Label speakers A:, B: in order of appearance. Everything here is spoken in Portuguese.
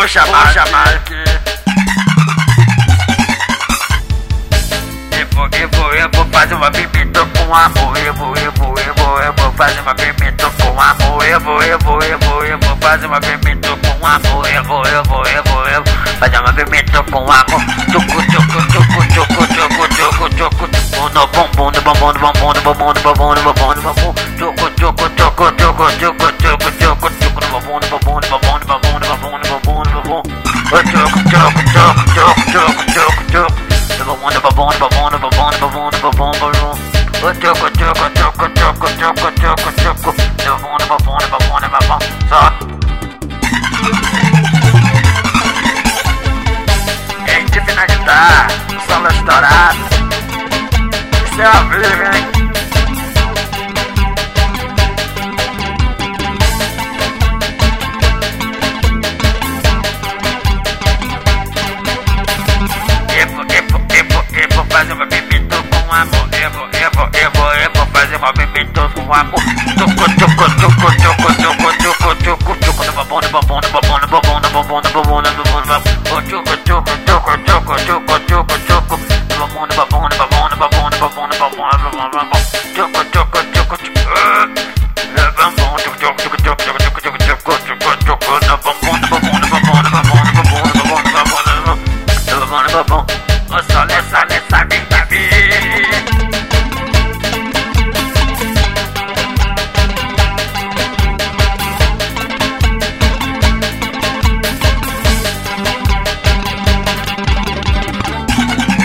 A: chamar aqui. Eu vou fazer uma pimenta com amor. Eu vou fazer uma pimenta com amor. Eu vou fazer uma pimenta com amor. Eu vou fazer uma pimenta com amor. Tchucu, tchucu, tchucu, tchucu, tchucu, tchucu, tchucu, tchucu, no bumbum, no bumbum, no bumbum, no bumbum, no bumbum, no bumbum, no bumbum. Tchucu, tchucu, tchucu, tchucu, tchucu, tchucu, tchucu, tchucu, no bumbum, no bumbum, no bumbum, no bumbum, no bumbum, no bumbum, no bumbum. Tchucu, tchucu, tchucu, tchucu, tchucu, tchucu, tchucu. No bumbum, no bumbum, no bumbum, no bumbum, no bumbum, no bumbum, no bumbum. Tchucu, tchucu, tchucu, tchucu, tchucu, tchucu, tchucu. No bumbum, no bumbum, no bumbum, no bumbum. Só. Finalizar, solo estourado. Isso é ao vivo, hein?